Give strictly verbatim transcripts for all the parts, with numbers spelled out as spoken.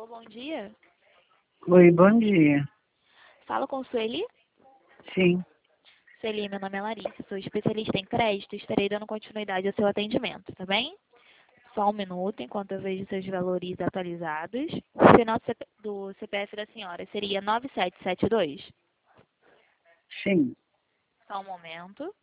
Alô, bom dia. Oi, bom dia. Falo com Sueli. Sim, Sueli, meu nome é Larissa, sou especialista em crédito e estarei dando continuidade ao seu atendimento, tá bem? Só um minuto, enquanto eu vejo seus valores atualizados. O final do C P do C P F da senhora seria nove sete sete dois. sim. Só um momento.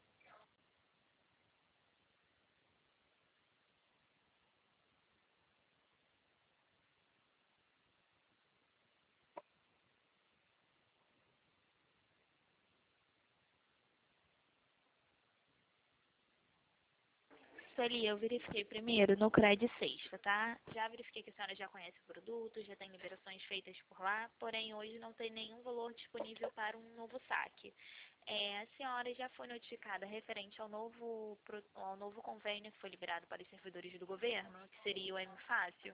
Sueli, eu verifiquei primeiro no Cred Sexta, tá? Já verifiquei que a senhora já conhece o produto, já tem liberações feitas por lá, porém hoje não tem nenhum valor disponível para um novo saque. É, a senhora já foi notificada referente ao novo, pro- ao novo convênio que foi liberado para os servidores do governo, que seria o M Fácil?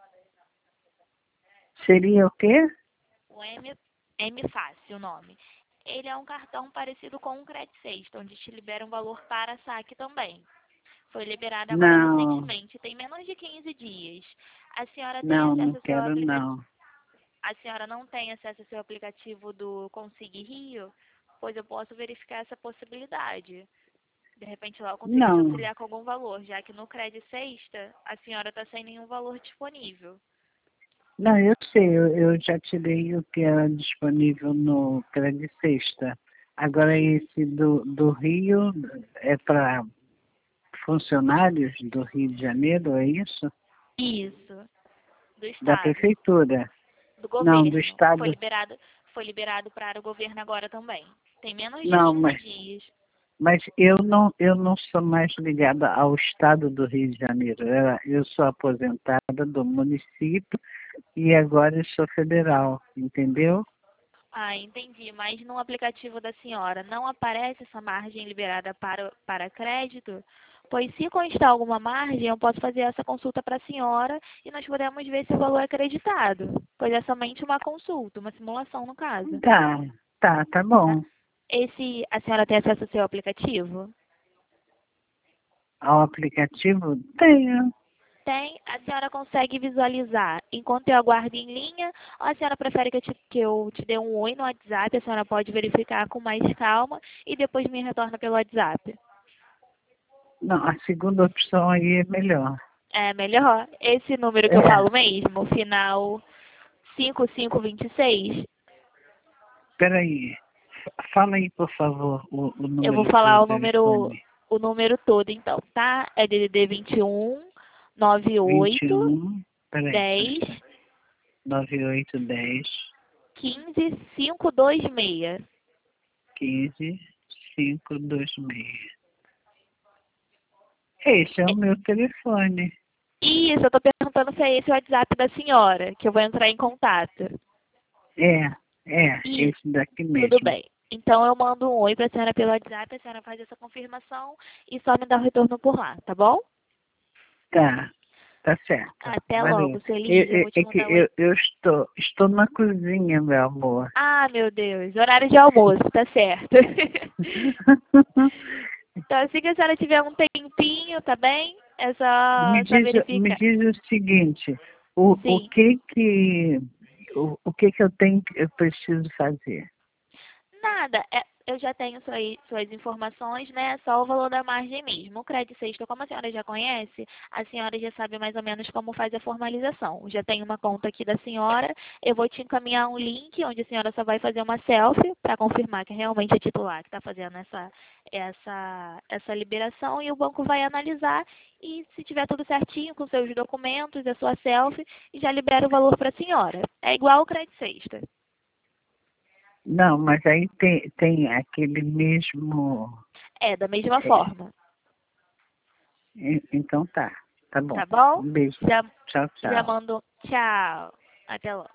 Seria o quê? O M, M Fácil, o nome. Ele é um cartão parecido com o Cred Sexta, onde te libera um valor para saque também. Foi liberado agora Não, recentemente, tem menos de quinze dias. A senhora tem não, não acesso ao seu quero aplicativo? não. A senhora não tem acesso ao seu aplicativo do Consig Rio? Pois eu posso verificar essa possibilidade. De repente lá eu consigo te Não, auxiliar com algum valor, já que no Cred Sexta a senhora está sem nenhum valor disponível. não, eu sei, eu, eu já tirei o que era disponível no Credit Sexta. Agora esse do, do Rio é para funcionários do Rio de Janeiro, é isso? Isso, do Da Estado, prefeitura. do Não, do governo. Foi Estado. liberado, foi liberado para o governo agora também. Tem menos de Não, quinze mas, dias. mas eu não, eu não sou mais ligada ao Estado do Rio de Janeiro. Eu, eu sou aposentada do município e agora eu sou federal, entendeu? Ah, entendi. Mas no aplicativo da senhora não aparece essa margem liberada para, para crédito? Pois se constar alguma margem, eu posso fazer essa consulta para a senhora e nós podemos ver se o valor é acreditado. Pois é somente uma consulta, uma simulação no caso. Tá, tá, tá Tá? bom. Esse, a senhora tem acesso ao seu aplicativo? Ao aplicativo? Tenho. Tem. A senhora consegue visualizar enquanto eu aguardo em linha? Ou a senhora prefere que eu te, que eu te dê um oi no WhatsApp? A senhora pode verificar com mais calma e depois me retorna pelo WhatsApp. Não, a segunda opção aí é melhor. É melhor? Esse número que eu É, falo mesmo, final cinco cinco dois seis, peraí. Fala aí, por favor, o, o eu vou número falar do o número, telefone. o número todo então, tá? É D D D vinte e um, nove vinte e oito, um, peraí, dez, nove oito um zero, quinze, cinco dois seis. quinze, cinco dois seis. Esse é o meu telefone. Isso, eu tô perguntando se é esse o WhatsApp da senhora, que eu vou entrar em contato. É, é, Isso, esse daqui tudo mesmo. bem. Então eu mando um oi pra senhora pelo WhatsApp, a senhora faz essa confirmação e só me dá o retorno por lá, tá bom? Tá, tá certo. Até Valeu. logo, Sueli. É, Eu é- vou te é que mandar o eu, eu estou, estou na cozinha, meu amor. Ah, meu Deus, horário de almoço, tá certo. Então, assim que a senhora tiver um tempinho, tá bem? É Me só, só diz, me verificar. diz o seguinte, o, o Sim. que que o, o que que eu tenho que- eu preciso fazer? Nada, é, eu já tenho suas, suas informações, né? Só o valor da margem mesmo. O Credit Sexta, como a senhora já conhece, a senhora já sabe mais ou menos como faz a formalização. Já tenho uma conta aqui da senhora, eu vou te encaminhar um link onde a senhora só vai fazer uma selfie para confirmar que realmente é titular que está fazendo essa, essa, essa liberação e o banco vai analisar e se tiver tudo certinho com seus documentos, a sua selfie, já libera o valor para a senhora. É igual o Credit Sexta. Não, mas aí tem, tem aquele mesmo. É, da mesma é, forma. e- então tá, tá bom. Tá bom? Um beijo. Já, Tchau, já tchau. mando tchau. Até logo.